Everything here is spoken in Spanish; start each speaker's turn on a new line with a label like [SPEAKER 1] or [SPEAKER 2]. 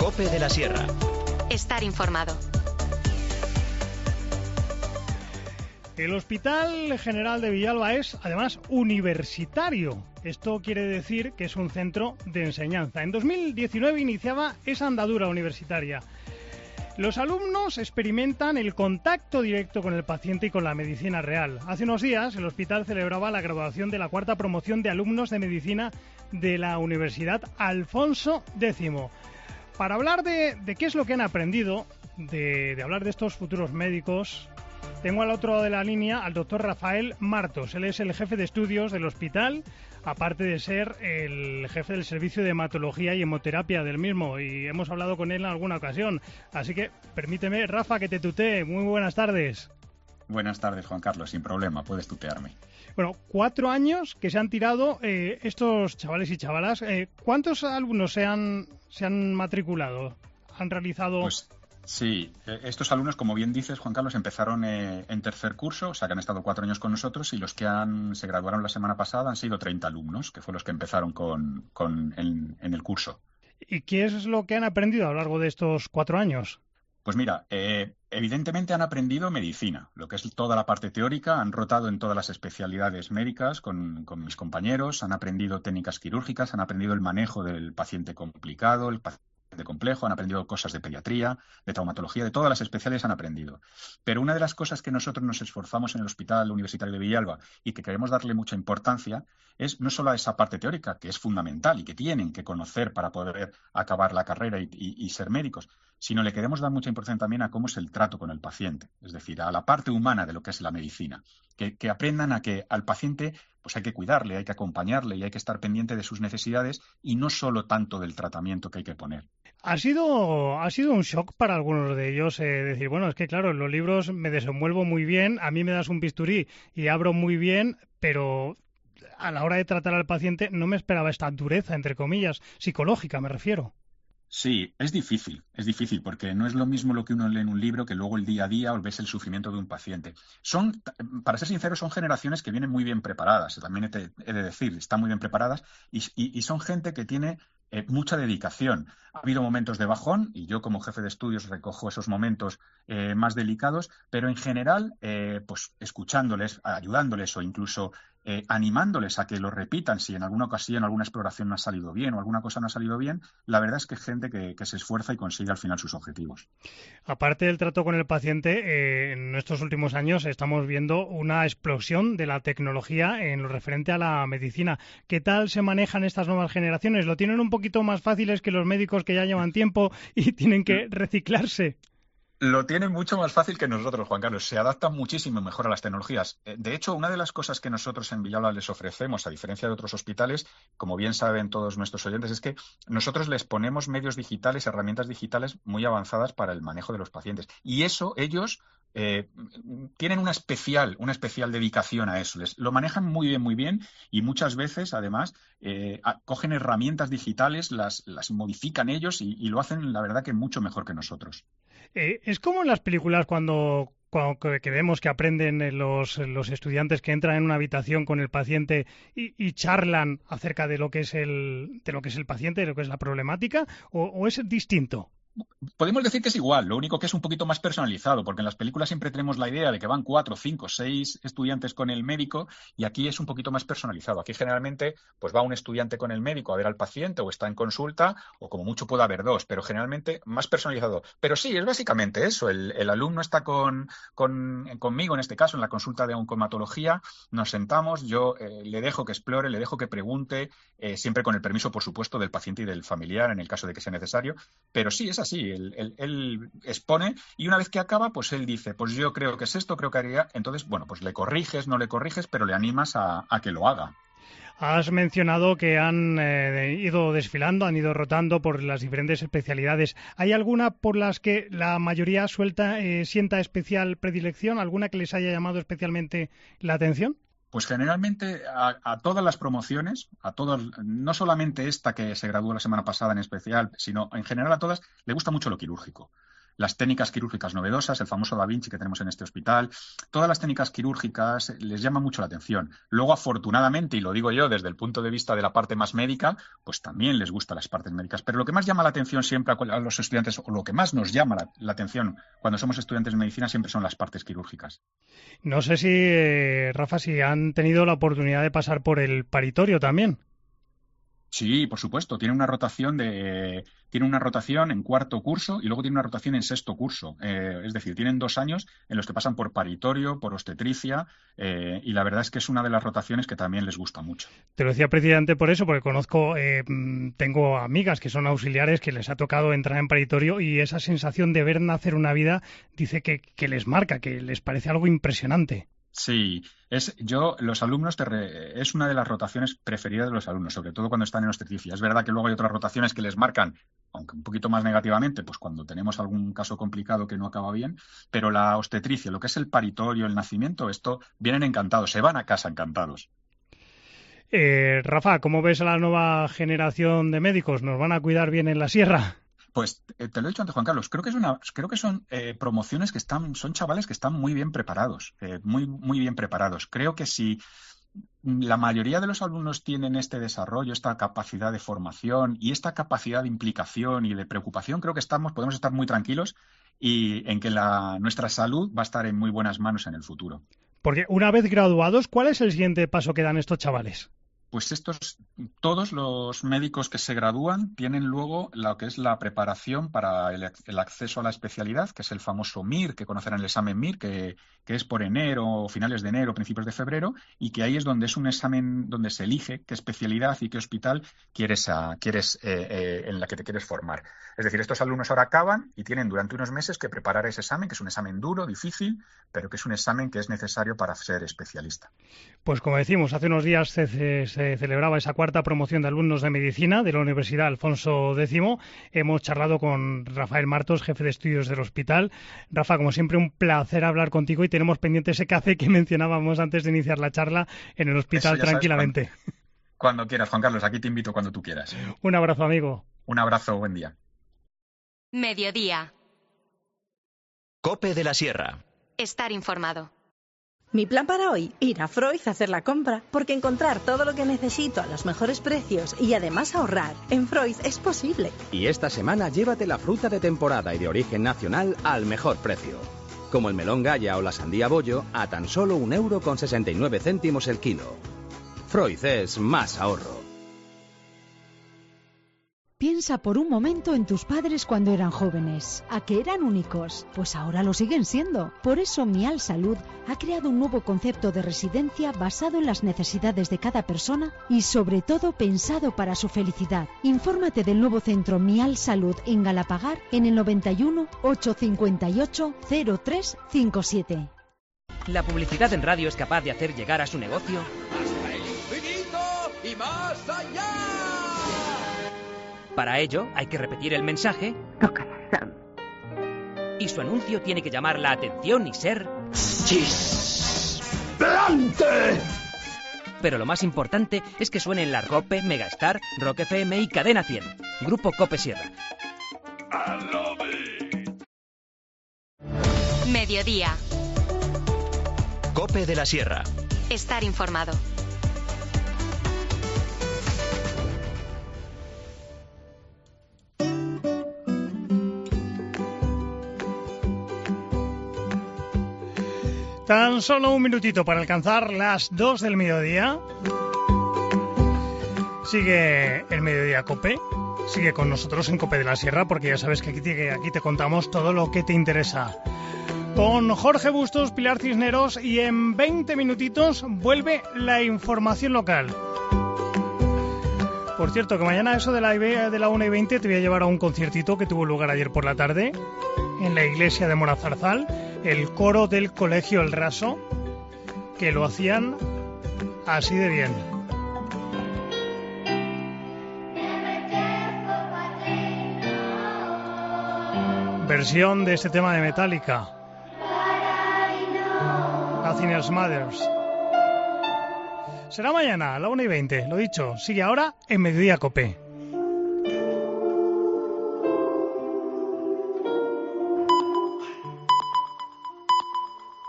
[SPEAKER 1] COPE de la Sierra.
[SPEAKER 2] Estar informado.
[SPEAKER 3] El Hospital General de Villalba es, además, universitario. Esto quiere decir que es un centro de enseñanza. En 2019 iniciaba esa andadura universitaria. Los alumnos experimentan el contacto directo con el paciente y con la medicina real. Hace unos días el hospital celebraba la graduación de la 4ª promoción de alumnos de medicina de la Universidad Alfonso X. Para hablar de qué es lo que han aprendido, de hablar de estos futuros médicos, tengo al otro lado de la línea al doctor Rafael Martos. Él es el jefe de estudios del hospital, aparte de ser el jefe del servicio de hematología y hemoterapia del mismo, y hemos hablado con él en alguna ocasión. Así que permíteme, Rafa, que te tutee. Muy buenas tardes.
[SPEAKER 4] Buenas tardes, Juan Carlos, sin problema, puedes tutearme.
[SPEAKER 3] Bueno, 4 años que se han tirado estos chavales y chavalas. ¿Cuántos alumnos se han matriculado? ¿Han realizado...?
[SPEAKER 4] Pues sí, estos alumnos, como bien dices, Juan Carlos, empezaron en tercer curso, o sea que han estado 4 años con nosotros, y los que se graduaron la semana pasada han sido 30 alumnos, que fueron los que empezaron en el curso.
[SPEAKER 3] ¿Y qué es lo que han aprendido a lo largo de estos 4 años?
[SPEAKER 4] Pues mira, evidentemente han aprendido medicina, lo que es toda la parte teórica, han rotado en todas las especialidades médicas con mis compañeros, han aprendido técnicas quirúrgicas, han aprendido el manejo del paciente complicado, el paciente complejo, han aprendido cosas de pediatría, de traumatología, de todas las especialidades han aprendido. Pero una de las cosas que nosotros nos esforzamos en el Hospital Universitario de Villalba y que queremos darle mucha importancia es no solo a esa parte teórica, que es fundamental y que tienen que conocer para poder acabar la carrera y ser médicos, sino le queremos dar mucha importancia también a cómo es el trato con el paciente, es decir, a la parte humana de lo que es la medicina, que aprendan a que al paciente pues hay que cuidarle, hay que acompañarle y hay que estar pendiente de sus necesidades y no solo tanto del tratamiento que hay que poner.
[SPEAKER 3] Ha sido un shock para algunos de ellos decir, bueno, es que claro, en los libros me desenvuelvo muy bien, a mí me das un bisturí y abro muy bien, pero a la hora de tratar al paciente no me esperaba esta dureza, entre comillas, psicológica me refiero.
[SPEAKER 4] Sí, es difícil porque no es lo mismo lo que uno lee en un libro que luego el día a día o ves el sufrimiento de un paciente. Para ser sinceros, son generaciones que vienen muy bien preparadas, también he de decir, están muy bien preparadas y son gente que tiene mucha dedicación. Ha habido momentos de bajón y yo como jefe de estudios recojo esos momentos más delicados, pero en general, pues escuchándoles, ayudándoles o incluso animándoles a que lo repitan si en alguna ocasión alguna exploración no ha salido bien o alguna cosa no ha salido bien, la verdad es que es gente que se esfuerza y consigue al final sus objetivos.
[SPEAKER 3] Aparte del trato con el paciente, en estos últimos años estamos viendo una explosión de la tecnología en lo referente a la medicina. ¿Qué tal se manejan estas nuevas generaciones? ¿Lo tienen un poquito más fáciles que los médicos que ya llevan tiempo y tienen que reciclarse?
[SPEAKER 4] Lo tienen mucho más fácil que nosotros, Juan Carlos. Se adaptan muchísimo mejor a las tecnologías. De hecho, una de las cosas que nosotros en Villalba les ofrecemos, a diferencia de otros hospitales, como bien saben todos nuestros oyentes, es que nosotros les ponemos medios digitales, herramientas digitales muy avanzadas para el manejo de los pacientes. Y eso ellos tienen una especial dedicación a eso. Lo manejan muy bien y muchas veces, además, cogen herramientas digitales, las modifican ellos y lo hacen, la verdad, que mucho mejor que nosotros.
[SPEAKER 3] Es como en las películas cuando que vemos que aprenden los estudiantes que entran en una habitación con el paciente y charlan acerca de lo que es el paciente, de lo que es la problemática, o es distinto.
[SPEAKER 4] Podemos decir que es igual, lo único que es un poquito más personalizado, porque en las películas siempre tenemos la idea de que van 4, 5, 6 estudiantes con el médico y aquí es un poquito más personalizado. Aquí generalmente pues va un estudiante con el médico a ver al paciente o está en consulta o como mucho puede haber 2, pero generalmente más personalizado. Pero sí, es básicamente eso, el alumno está conmigo en este caso en la consulta de oncohematología, nos sentamos, yo le dejo que explore, le dejo que pregunte, siempre con el permiso por supuesto del paciente y del familiar en el caso de que sea necesario, pero sí, es así, él expone y una vez que acaba, pues él dice, pues yo creo que es esto, creo que haría, entonces, bueno, pues le corriges, no le corriges, pero le animas a que lo haga.
[SPEAKER 3] Has mencionado que han ido desfilando, han ido rotando por las diferentes especialidades. ¿Hay alguna por las que la mayoría sienta especial predilección? ¿Alguna que les haya llamado especialmente la atención?
[SPEAKER 4] Pues generalmente a todas las promociones, no solamente esta que se graduó la semana pasada en especial, sino en general a todas, le gusta mucho lo quirúrgico. las técnicas quirúrgicas novedosas, el famoso Da Vinci que tenemos en este hospital, todas las técnicas quirúrgicas les llama mucho la atención. Luego, afortunadamente, y lo digo yo desde el punto de vista de la parte más médica, pues también les gustan las partes médicas. Pero lo que más llama la atención siempre a los estudiantes, o lo que más nos llama la atención cuando somos estudiantes de medicina, siempre son las partes quirúrgicas.
[SPEAKER 3] No sé si, Rafa, si han tenido la oportunidad de pasar por el paritorio también.
[SPEAKER 4] Sí, por supuesto. Tiene una rotación en cuarto curso y luego tiene una rotación en sexto curso. Es decir, tienen 2 años en los que pasan por paritorio, por obstetricia, y la verdad es que es una de las rotaciones que también les gusta mucho.
[SPEAKER 3] Te lo decía precisamente por eso, porque conozco, tengo amigas que son auxiliares que les ha tocado entrar en paritorio y esa sensación de ver nacer una vida dice que les marca, que les parece algo impresionante.
[SPEAKER 4] Sí, los alumnos, es una de las rotaciones preferidas de los alumnos, sobre todo cuando están en obstetricia. Es verdad que luego hay otras rotaciones que les marcan, aunque un poquito más negativamente, pues cuando tenemos algún caso complicado que no acaba bien, pero la obstetricia, lo que es el paritorio, el nacimiento, esto vienen encantados, se van a casa encantados.
[SPEAKER 3] Rafa, ¿cómo ves a la nueva generación de médicos? ¿Nos van a cuidar bien en la sierra?
[SPEAKER 4] Pues te lo he dicho antes, Juan Carlos, creo que son promociones son chavales que están muy bien preparados, muy bien preparados. Creo que si la mayoría de los alumnos tienen este desarrollo, esta capacidad de formación y esta capacidad de implicación y de preocupación, creo que podemos estar muy tranquilos y en que nuestra salud va a estar en muy buenas manos en el futuro.
[SPEAKER 3] Porque una vez graduados, ¿cuál es el siguiente paso que dan estos chavales?
[SPEAKER 4] Pues todos los médicos que se gradúan tienen luego lo que es la preparación para el acceso a la especialidad, que es el famoso MIR, que conocerán el examen MIR, que es por enero, finales de enero, principios de febrero, y que ahí es donde es un examen donde se elige qué especialidad y qué hospital quieres en la que te quieres formar. Es decir, estos alumnos ahora acaban y tienen durante unos meses que preparar ese examen, que es un examen duro, difícil, pero que es un examen que es necesario para ser especialista.
[SPEAKER 3] Pues como decimos, hace unos días se celebraba esa 4ª promoción de alumnos de medicina de la Universidad Alfonso X. Hemos charlado con Rafael Martos, jefe de estudios del hospital. Rafa, como siempre, un placer hablar contigo y tenemos pendiente ese café que mencionábamos antes de iniciar la charla en el hospital tranquilamente.
[SPEAKER 4] Cuando quieras, Juan Carlos, aquí te invito cuando tú quieras.
[SPEAKER 3] Un abrazo, amigo.
[SPEAKER 4] Un abrazo, buen día.
[SPEAKER 2] Mediodía.
[SPEAKER 1] COPE de la Sierra.
[SPEAKER 2] Estar informado.
[SPEAKER 5] Mi plan para hoy, ir a Freud a hacer la compra, porque encontrar todo lo que necesito a los mejores precios y además ahorrar en Freud es posible.
[SPEAKER 6] Y esta semana llévate la fruta de temporada y de origen nacional al mejor precio. Como el melón Gaya o la sandía bollo a tan solo 1,69 € el kilo. Freud es más ahorro.
[SPEAKER 7] Piensa por un momento en tus padres cuando eran jóvenes. ¿A qué eran únicos? Pues ahora lo siguen siendo. Por eso Mial Salud ha creado un nuevo concepto de residencia basado en las necesidades de cada persona y sobre todo pensado para su felicidad. Infórmate del nuevo centro Mial Salud en Galapagar en el 91 858 0357.
[SPEAKER 8] La publicidad en radio es capaz de hacer llegar a su negocio
[SPEAKER 9] hasta el infinito y más allá.
[SPEAKER 8] Para ello, hay que repetir el mensaje.
[SPEAKER 5] Tócala, Sam.
[SPEAKER 8] Y su anuncio tiene que llamar la atención y ser...
[SPEAKER 9] ¡Chisplante!
[SPEAKER 8] Pero lo más importante es que suene en la COPE, Megastar, Rock FM y Cadena 100. Grupo COPE Sierra.
[SPEAKER 9] I love it.
[SPEAKER 2] Mediodía.
[SPEAKER 1] COPE de la Sierra.
[SPEAKER 2] Estar informado.
[SPEAKER 3] Tan solo un minutito para alcanzar las 2 del mediodía. Sigue el Mediodía COPE. Sigue con nosotros en COPE de la Sierra, porque ya sabes que aquí te contamos todo lo que te interesa. Con Jorge Bustos, Pilar Cisneros, y en 20 minutitos vuelve la información local. Por cierto, que mañana eso de la 1:20 te voy a llevar a un conciertito que tuvo lugar ayer por la tarde en la iglesia de Morazarzal, el coro del Colegio El Raso, que lo hacían así de bien. Versión de este tema de Metallica, Nothing Else Matters. Será mañana a la 1:20, lo dicho. Sigue ahora en Mediodía COPE.